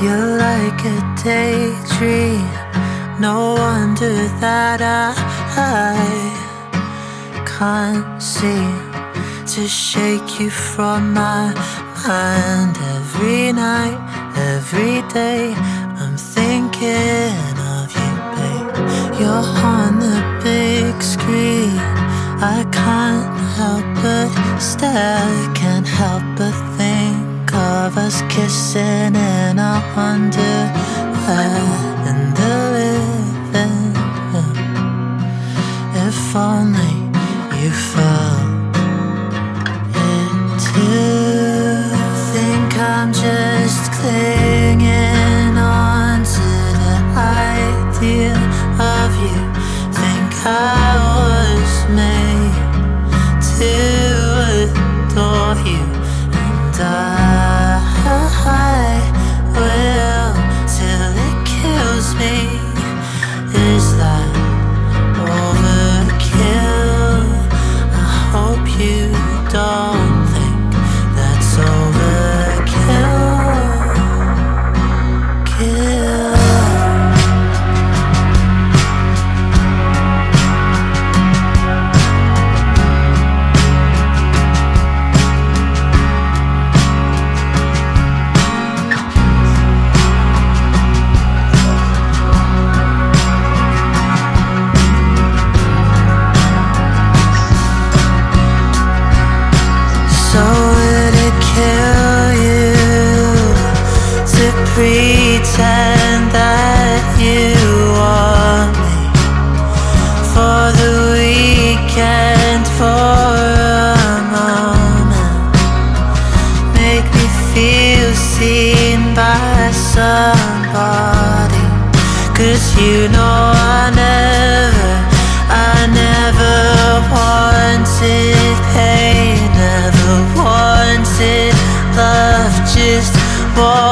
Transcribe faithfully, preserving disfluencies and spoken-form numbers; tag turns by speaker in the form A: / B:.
A: You're like a daydream. No wonder that I, I can't seem to shake you from my mind. Every night, every day, I'm thinking of you, babe. You're on the big screen. I can't help but stare. Can't help but think of us kissing in our underwear in the living room. If only you felt it too. Think I'm just clinging on to the idea of you. Think I was made to adore you, and I, I will till it kills me. Is that overkill? I hope you don't think that's overkill. Kill. So would it kill you to pretend that you want me for the weekend, for a moment? Make me feel seen by somebody. Cause you know I never, I never wanted pain, never wanted love, just want